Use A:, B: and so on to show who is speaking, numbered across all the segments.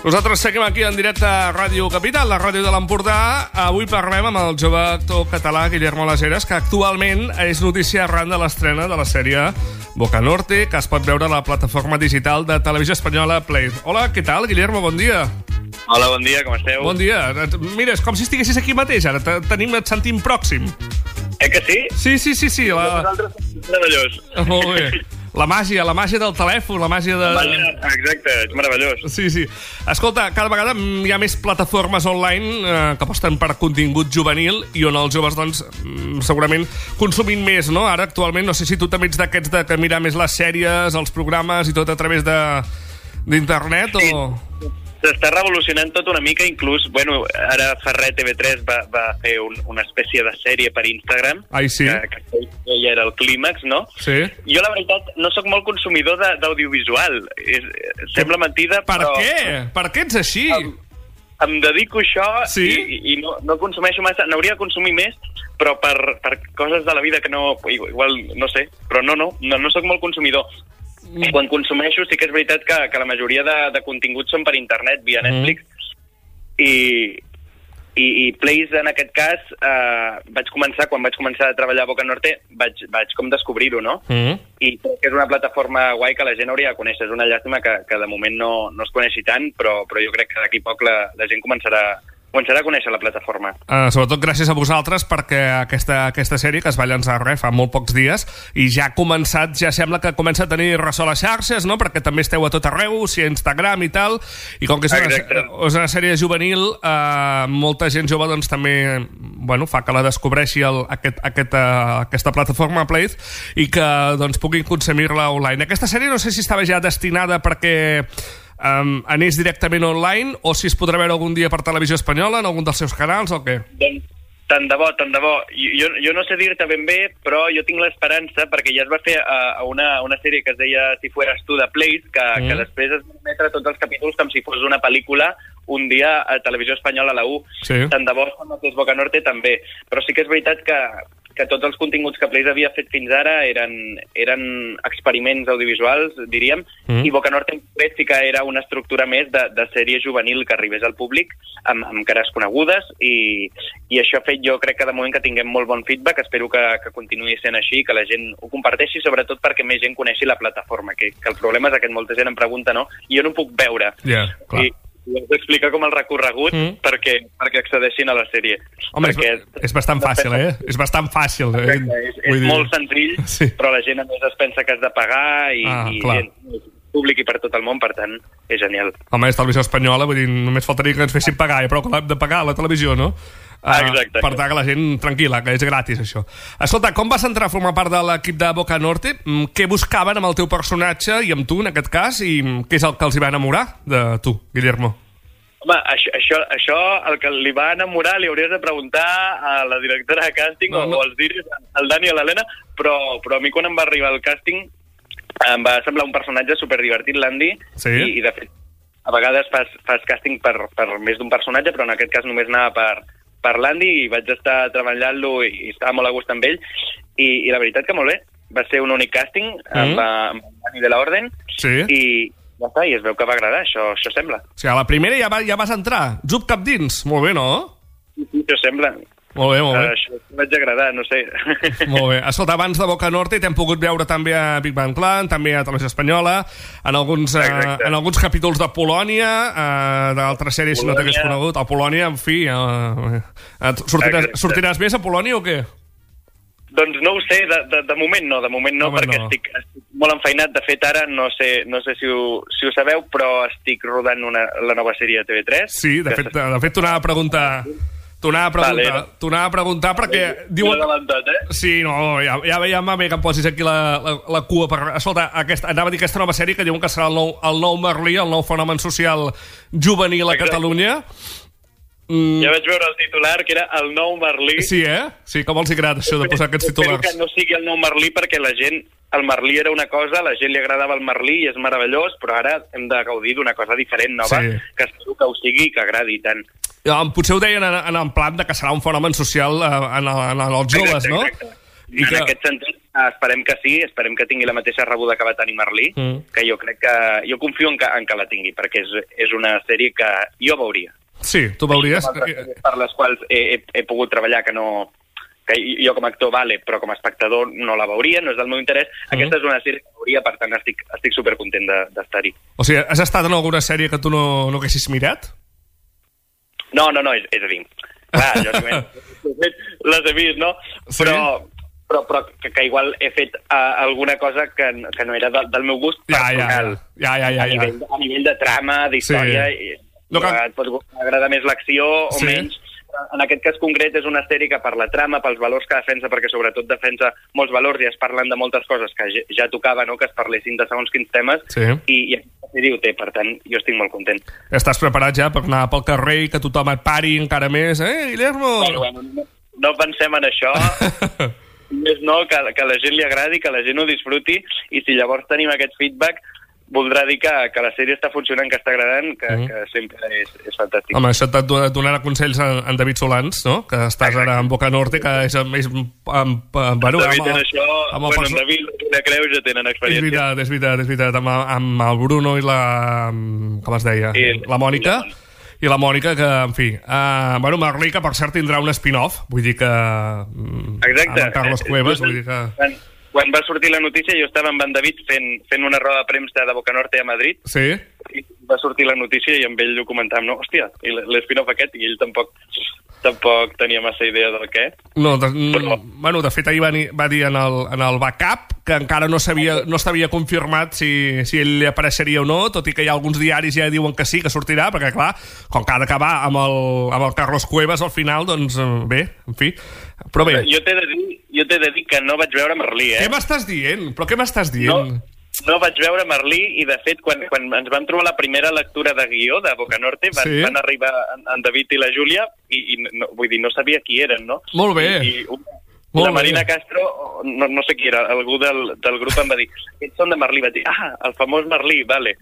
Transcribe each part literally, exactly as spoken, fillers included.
A: Nosaltres seguim aquí en directe a Ràdio Capital, la ràdio de l'Empordà. Avui parlem amb el jove actor català Guillermo Las Heras, que actualment és notícia arran de l'estrena de la sèrie Bocanorte, que es pot veure a la plataforma digital de televisió espanyola Play. Hola, què tal, Guillermo? Bon dia.
B: Hola, bon dia, com esteu?
A: Bon dia. Mira, és com si estiguessis aquí mateix, ara tenim, et sentim pròxim.
B: Eh que sí?
A: Sí, sí, sí, sí. La...
B: Nosaltres som meravellós.
A: Molt bé. La màgia, la màgia del telèfon, la màgia de...
B: Exacte, és meravellós.
A: Sí, sí. Escolta, cada vegada hi ha més plataformes online eh, que aposten per contingut juvenil i on els joves, doncs, segurament consumint més, no? Ara, actualment, no sé si tu també ets d'aquests de que mirar més les sèries, els programes i tot a través de d'internet o...
B: Sí. S'està revolucionant tot una mica, inclús, bueno, ara fa res T V tres va, va fer un, una espècie de sèrie per Instagram.
A: Ai, sí?
B: Que, que ja era el clímax, no?
A: Sí.
B: Jo, la veritat, no sóc molt consumidor d'audiovisual. Sembla mentida,
A: per
B: però...
A: Per què? Per què ets així?
B: Em, em dedico a això
A: sí?
B: i, i no, no consumeixo massa. N'hauria de consumir més, però per, per coses de la vida que no... Igual, no sé, però no, no, no, no sóc molt consumidor. Mm. Quan consumeixo sí que és veritat que, que la majoria de, de continguts són per internet, via Netflix, mm. i, i, i Plays, en aquest cas, eh, vaig començar, quan vaig començar a treballar a Bocanorte, vaig, vaig com descobrir-ho, no? Mm. I crec que és una plataforma guai que la gent hauria de conèixer. És una llàstima que, que de moment no, no es coneixi tant, però, però jo crec que d'aquí poc la, la gent començarà... començarà a conèixer la plataforma.
A: Uh, sobretot gràcies a vosaltres, perquè aquesta, aquesta sèrie, que es va llançar res, fa molt pocs dies, i ja ha començat, ja sembla que comença a tenir ressò a les xarxes, no? Perquè també esteu a tot arreu, si a Instagram i tal, i com que és una, és una sèrie juvenil, uh, molta gent jove doncs també, bueno, fa que la descobreixi el, aquest, aquest, uh, aquesta plataforma Play i que doncs puguin consumir-la online. Aquesta sèrie no sé si estava ja destinada perquè Um, anés directament online o si es podrà veure algun dia per Televisió Espanyola en algun dels seus canals o què?
B: Doncs tant de bo, tant de bo. Jo, jo no sé dir-te ben bé, però jo tinc l'esperança, perquè ja es va fer uh, una, una sèrie que es deia Si fueras tú de Play, que, mm. que després es va emetre tots els capítols com si fos una pel·lícula un dia a Televisió Espanyola a la u. Sí. Tant de bo com el que és Bocanorte també. Però sí que és veritat que que tots els continguts que Play havia fet fins ara eren, eren experiments audiovisuals, diríem, mm. i Bocanorte en concret sí que era una estructura més de, de sèrie juvenil que arribés al públic amb, amb cares conegudes, i, i això ha fet, jo crec que de moment que tinguem molt bon feedback, espero que, que continuï sent així, que la gent ho comparteixi, sobretot perquè més gent coneixi la plataforma, que, que el problema és que molta gent em pregunta, no? I jo no puc veure.
A: Yeah, clar.
B: I, i has d'explicar com el recorregut mm. perquè, perquè accedeixin a la sèrie.
A: Home,
B: perquè
A: és, és bastant fàcil, eh? És bastant fàcil. Eh?
B: És, és dir... molt senzill, sí. Però la gent a més es pensa que has de pagar i, ah, i gent públic i per tot el món, per tant, és genial.
A: Home, és Televisió Espanyola, vull dir, només faltaria que ens fessin pagar, però que l'hem de pagar a la televisió, no?
B: Ah, exacte.
A: Per tant, que la gent tranquil·la, que és gratis, això. Escolta, com vas entrar a formar part de l'equip de Bocanorte? Què buscaven amb el teu personatge i amb tu, en aquest cas, i què és el que els hi va enamorar de tu, Guillermo?
B: Home, això, això, això el que li va enamorar li hauries de preguntar a la directora de càsting no, no. o als diris, al Dani o a l'Helena, però, però a mi quan em va arribar el càsting em va semblar un personatge superdivertit, l'Andy,
A: sí?
B: i, i de fet a vegades fas, fas càsting per, per més d'un personatge, però en aquest cas només anava per, per l'Andy, i vaig estar treballant-lo i, i estava molt a gust amb ell, i, i la veritat que molt bé, va ser un únic càsting mm. amb, amb el Dani de l'Orden,
A: sí.
B: i ja està, i es veu que va agradar, això, això sembla.
A: O sigui, a la primera ja, va, ja vas entrar, jup cap dins, molt bé, no?
B: Sí, sí, això sembla.
A: Molt bé, molt bé.
B: Uh, això vaig agradar, no sé.
A: Molt bé. Escolta, abans de Bocanorte t'hem pogut veure també a Big Bang Clan, també a Televisió Espanyola, en alguns, uh, en alguns capítols de Polònia, uh, d'altres sèries, si no t'hagués conegut. A Polònia, en fi, uh, uh, sortiràs, sortiràs més a Polònia o què?
B: Doncs no ho sé, de, de, de moment no, de moment no, moment perquè no. Estic, estic molt enfeinat. De fet, ara no sé, no sé si, ho, si ho sabeu, però estic rodant una, la nova sèrie de T V tres.
A: Sí, de fet, de fet t'ho anava a preguntar... T'ho anava a preguntar, vale. T'ho anava a preguntar perquè...
B: Diuen... eh?
A: Sí, no, ja, ja, ja m'ha bé que em posis aquí la, la, la cua per... Escolta, aquesta, anava a dir aquesta nova sèrie que diuen que serà el nou, el nou Merlí, el nou fenomen social juvenil a Exacte. Catalunya.
B: Mm. Ja vaig veure el titular, que era el nou Merlí.
A: Sí, eh? Sí, com els agrada això de posar aquests titulars.
B: Espero que no sigui el nou Merlí perquè la gent... El Merlí era una cosa, la gent li agradava el Merlí i és meravellós, però ara hem de gaudir d'una cosa diferent, nova, sí. Que espero que ho sigui i que agradi tant.
A: Ja, potser ho deien en, en el plan de que serà un fenomen social en, en, en els joves, no? Exacte.
B: I en que... aquest sentit, esperem que sí, esperem que tingui la mateixa rebuda que va tenir Merlí, mm. que jo crec que... Jo confio en que, en que la tingui, perquè és, és una sèrie que jo veuria.
A: Sí, tu veuries...
B: Per les quals he, he, he pogut treballar que no... que jo com a actor vale, però com a espectador no la veuria, no és del meu interès. Mm. Aquesta és una sèrie que veuria, per tant estic, estic supercontent d'estar-hi.
A: O sigui, has estat en alguna sèrie que tu no, no haguessis mirat?
B: No, no, no, és, és a dir, clar, lògicament les he vist, no?
A: Sí?
B: Però, però, però que, que igual he fet uh, alguna cosa que, que no era del, del meu gust
A: ja, personal. Ja, ja, ja, ja, ja.
B: A, nivell, a nivell de trama, d'història, sí. No, que... et pot agradar més l'acció o sí. menys. En aquest cas concret és una sèrie que per la trama, pels valors que defensa, perquè sobretot defensa molts valors i es parlen de moltes coses que ja, ja tocava, no?, que es parlessin de segons quins temes, sí. i, i aquesta sèrie ho té, per tant, jo estic molt content.
A: Estàs preparat ja per anar pel carrer i que tothom et pari encara més? Eh, Guillermo?
B: Bueno, bueno, no, no pensem en això. Més no, que, que a la gent li agradi, que la gent ho disfruti, i si llavors tenim aquest feedback, voldrà dir que, que la sèrie està funcionant, que està agradant, que, mm. que sempre és, és fantàstic.
A: Home, això et donarà consells en, en David Solans, no?, que estàs ara en Boca Norte, que és més... Amb, amb, bueno,
B: David
A: amb,
B: en això,
A: amb
B: bueno, en David, la Creu ja tenen experiència.
A: És veritat, és veritat, és veritat, amb, amb el Bruno i la... com es deia? I, la Mònica. I la Mònica, que, en fi... Uh, bueno, Merlí, que per cert tindrà un spin-off, vull dir que...
B: Exacte.
A: Amb Carlos Cuevas, vull dir que...
B: Quan va sortir la notícia, jo estava amb en David fent, fent una roda de premsa de Boca Norte a Madrid.
A: Sí.
B: I va sortir la notícia i amb ell ho comentàvem, no? Hòstia, i l'espin-off aquest, i ell tampoc, tampoc tenia massa idea del què.
A: No, de, Però... bueno, de fet ahir va, va dir en el, en el backup que encara no s'havia no s'havia confirmat si, si ell li apareixeria o no, tot i que hi ha alguns diaris ja diuen que sí, que sortirà, perquè clar, com que ha d'acabar amb, el, amb el Carlos Cuevas al final, doncs bé, en fi. Però bé.
B: Jo t'he de dir, jo t'he de dir que no vaig veure Merlí, eh?
A: Què m'estàs dient? Però què m'estàs dient?
B: No. No vaig veure Merlí i, de fet, quan, quan ens vam trobar la primera lectura de guió de Boca Norte, van, sí. van arribar en, en David i la Júlia i, i no, vull dir, no sabia qui eren, no?
A: Molt bé.
B: I, i Molt la Marina bé. Castro, no, no sé qui era, algú del, del grup em va dir, aquests són de Merlí, vaig dir, ah, el famós Merlí, vale.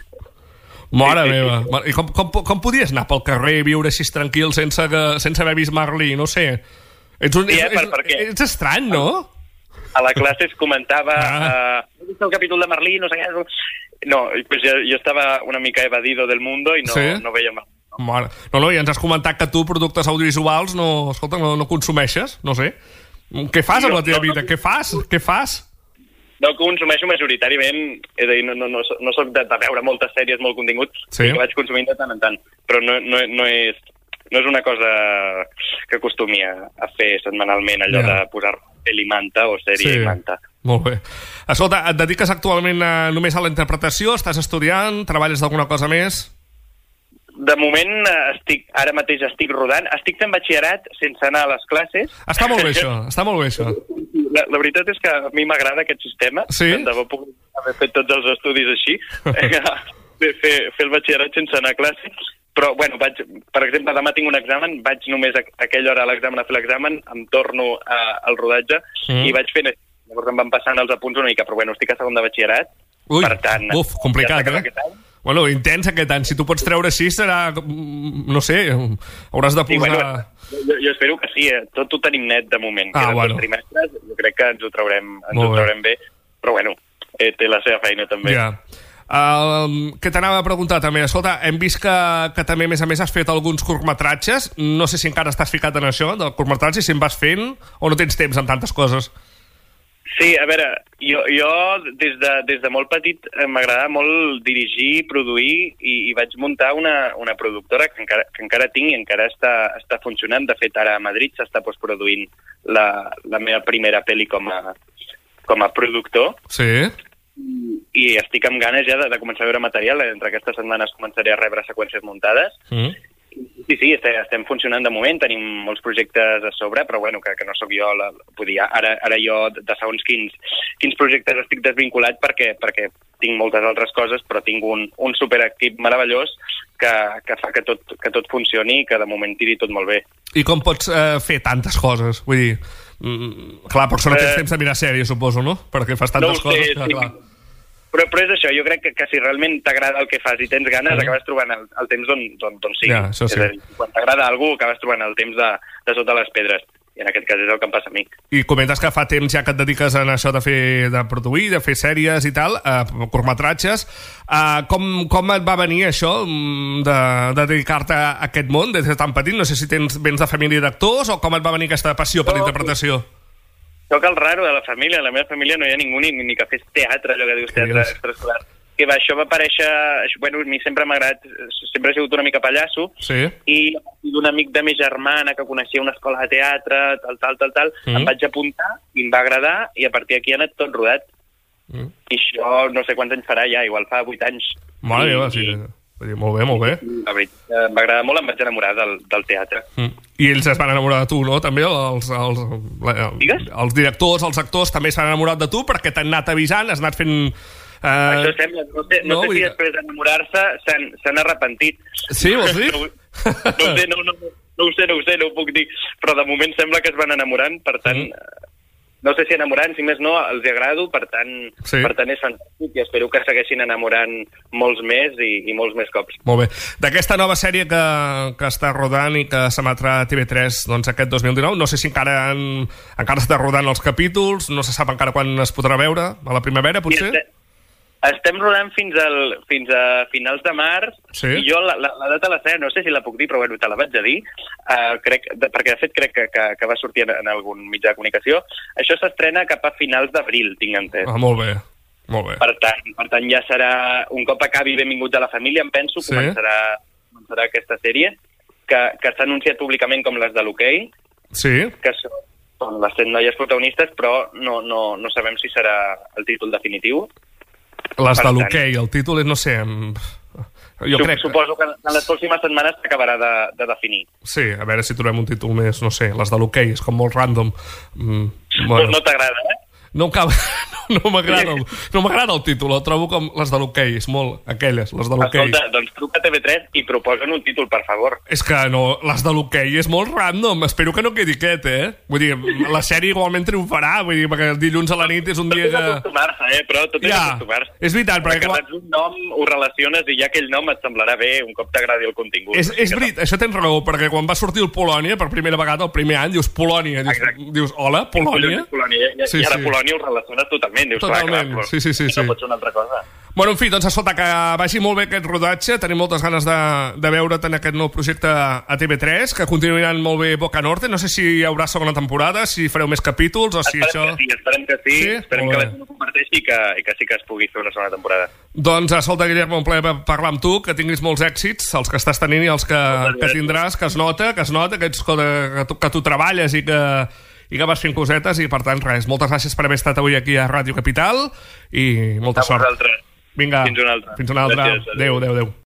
A: Mare sí, meva. Sí, sí. I com, com, com podies anar pel carrer i viure així tranquil sense, que, sense haver vist Merlí? No sé. Ets, un,
B: sí, eh,
A: ets,
B: per, per
A: ets, ets estrany, no?
B: A la classe es comentava ah. uh, el capítol de Merlí, no sé què. No, pues jo, jo estava una mica evadido del mundo i no, sí? no veia Merlí.
A: No? no, no, i ens has comentat que tu productes audiovisuals no, escolta, no, no consumeixes, no sé. Què fas amb no, la teva no, vida? No, Què fas? Què fas?
B: No consumeixo majoritàriament, és a dir, no, no, no, no soc de, de veure moltes sèries, molt contingut, sí. que vaig consumint de tant en tant, però no, no, no, és, no és una cosa que acostumi a, a fer setmanalment, allò yeah. de posar pel·li manta o sèrie sí. manta.
A: Molt bé. Escolta, et dediques actualment a, només a la interpretació? Estàs estudiant? Treballes d'alguna cosa més?
B: De moment, estic, ara mateix estic rodant. Estic fent batxillerat sense anar a les classes.
A: Està molt bé això, està molt bé això.
B: La, la veritat és que a mi m'agrada aquest sistema.
A: Sí?
B: De debò puc haver fet tots els estudis així. fer, fer el batxillerat sense anar a classe. Però, bueno, vaig, per exemple, demà tinc un examen, vaig només a, a aquella hora a l'examen a fer l'examen, em torno a, al rodatge mm. i vaig fent... Llavors em van passant els apunts una mica, però bueno, estic a segon de batxillerat.
A: Ui,
B: per tant,
A: uf, complicat, ja eh? Bueno, intens aquest any. Si tu pots treure així serà... No sé, hauràs de posar... Sí, bueno,
B: jo, jo espero que sí, eh? Tot ho tenim net de moment.
A: Ah,
B: Queden
A: bueno.
B: dos trimestres, jo crec que ens ho traurem, ens ho traurem bé. Però bueno, eh, té la seva feina també.
A: Ja. Uh, que t'anava a preguntar també, escolta, hem vist que, que també a més a més has fet alguns curtmetratges, no sé si encara estàs ficat en això del curtmetratge, si en vas fent o no tens temps en tantes coses.
B: Sí, a veure, jo, jo des, de, des de molt petit m'agradava molt dirigir, produir i, i vaig muntar una, una productora que encara, que encara tinc i encara està, està funcionant. De fet, ara a Madrid s'està postproduint la, la meva primera pel·li com a, com a productor.
A: Sí.
B: I estic amb ganes ja de, de començar a veure material. Entre aquestes setmanes començaré a rebre seqüències muntades. Mm. Sí, sí, estem, estem funcionant de moment, tenim molts projectes a sobre, però bueno, que, que no sóc jo, la, podia, ara, ara jo de segons quins, quins projectes estic desvinculat perquè, perquè tinc moltes altres coses, però tinc un, un superequip meravellós que, que fa que tot, que tot funcioni i que de moment tiri tot molt bé.
A: I com pots eh, fer tantes coses? Vull dir, mm, clar, per això no tens eh, temps de mirar sèries, suposo, no? Perquè fas tantes
B: no sé,
A: coses que,
B: sí.
A: clar...
B: Però, però és això, jo crec que, que si realment t'agrada el que fas i tens ganes, sí. acabes trobant el, el temps d'on, d'on, d'on sigui.
A: Ja, això sí.
B: És a dir, quan t'agrada algú, acabes trobant el temps de, de sota les pedres. i en aquest cas és el que em passa a mi.
A: I comentes que fa temps ja que et dediques a això de fer de produir, de fer sèries i tal, eh, curtmetratges. Eh, com, com et va venir això de, de dedicar-te a aquest món des de tan petit? No sé si tens vens de família d'actors o com et va venir aquesta passió per l'interpretació?
B: Soc el raro de la família. A la meva família no hi ha ningú ni, ni que fes teatre, allò que dius teatre extraescolar. Que va, això va aparèixer... Bueno, a mi sempre m'ha agradat... Sempre he sigut una mica pallasso.
A: Sí.
B: I d'un amic de mi germana que coneixia una escola de teatre, tal, tal, tal, tal, mm. em vaig apuntar i em va agradar i a partir d'aquí ha anat tot rodat. Mm. I això no sé quants anys farà ja, igual fa vuit anys.
A: Mare meva, sí. Molt bé, molt bé.
B: La veritat, em va agradar molt, em vaig enamorar del, del teatre. Mm.
A: I ells es van enamorar de tu, no? També els, els, els, els directors, els actors també s'han enamorat de tu perquè t'han anat avisant, has anat fent... Uh,
B: Això sembla, no sé, no no, sé si després d'enamorar-se s'han arrepentit.
A: Sí, vols dir?
B: No, no, sé, no, no, no ho sé, no ho sé, no ho puc dir, però de moment sembla que es van enamorant, per tant, mm. no sé si enamorant, si més no, els agrado, per tant, sí. per tant és fantàstic i espero que segueixin enamorant molts més i, i molts més cops.
A: Molt bé. D'aquesta nova sèrie que, que està rodant i que s'emetrà a T V tres doncs, aquest dos mil dinou, no sé si encara, han, encara està rodant els capítols, no se sap encara quan es podrà veure, a la primavera, potser? Sí,
B: estem rodant fins, al, fins a finals de març, sí. I jo la, la, la data la sé, no sé si la puc dir, però bueno, te la vaig a dir, uh, crec, de, perquè de fet crec que, que, que va sortir en, en algun mitjà de comunicació. Això s'estrena cap a finals d'abril, tinc entès.
A: Ah, molt bé, molt bé.
B: Per tant, per tant, ja serà, un cop acabi Benvinguts a la família, em penso, sí. començarà, començarà aquesta sèrie, que, que s'ha anunciat públicament com les de l'hoquei,
A: sí.
B: que són les set noies protagonistes, però no, no, no sabem si serà el títol definitiu.
A: Les de l'hoquei, el títol és, no sé... Jo
B: Sup
A: crec...
B: Suposo que en les pròximes setmanes s'acabarà de, de definir.
A: Sí, a veure si trobem un títol més, no sé, les de l'hoquei, és com molt random. Mm,
B: bueno. No, no t'agrada, eh?
A: No em cal... No m'agrada el, no m'agrada el títol, el trobo com les de l'hoquei, és molt... Aquelles, les de l'hoquei.
B: Escolta, doncs truca a T V tres i proposen un títol, per favor.
A: És que no, les de l'hoquei és molt random, espero que no quedi aquest, eh? Vull dir, la sèrie igualment triomfarà, vull dir, perquè el dilluns a la nit és un dia que...
B: Tot és acostumar-se, eh? Però tot és
A: ja,
B: acostumar-se.
A: És veritat, perquè...
B: Perquè quan... un nom ho relaciones i ja aquell nom et semblarà bé un cop t'agradi el contingut.
A: És, és veritat, això tens raó, perquè quan va sortir el Polònia, per primera vegada, el primer any, dius Polònia, dius, dius hola, Polònia?
B: Polònia. I, sí, i ara sí. Polònia ho relaciones totalment, dius,
A: totalment.
B: Clar, clar,
A: Sí, sí, sí, sí.
B: No pot ser una altra cosa.
A: Bueno, en fi, doncs escolta, que vagi molt bé aquest rodatge, tenim moltes ganes de, de veure't en aquest nou projecte a T V tres, que continuaran molt bé Boca Norte, no sé si hi haurà segona temporada, si fareu més capítols o si
B: esperem
A: això...
B: Que sí, esperem que sí,
A: sí?
B: esperem que la gent ho comparteixi i que, i que sí que es pugui fer una segona temporada.
A: Doncs escolta, Guillermo, un plaer parlar amb tu, que tinguis molts èxits, els que estàs tenint i els que, que tindràs, que es nota, que es nota, que, ets, que, tu, que tu treballes i que... i que vas fent cosetes i, per tant, res, moltes gràcies per haver estat avui aquí a Ràdio Capital i molta
B: a
A: sort.
B: Vosaltres.
A: Vinga,
B: fins una altra.
A: Fins una altra. Gràcies, adéu, adéu, adéu.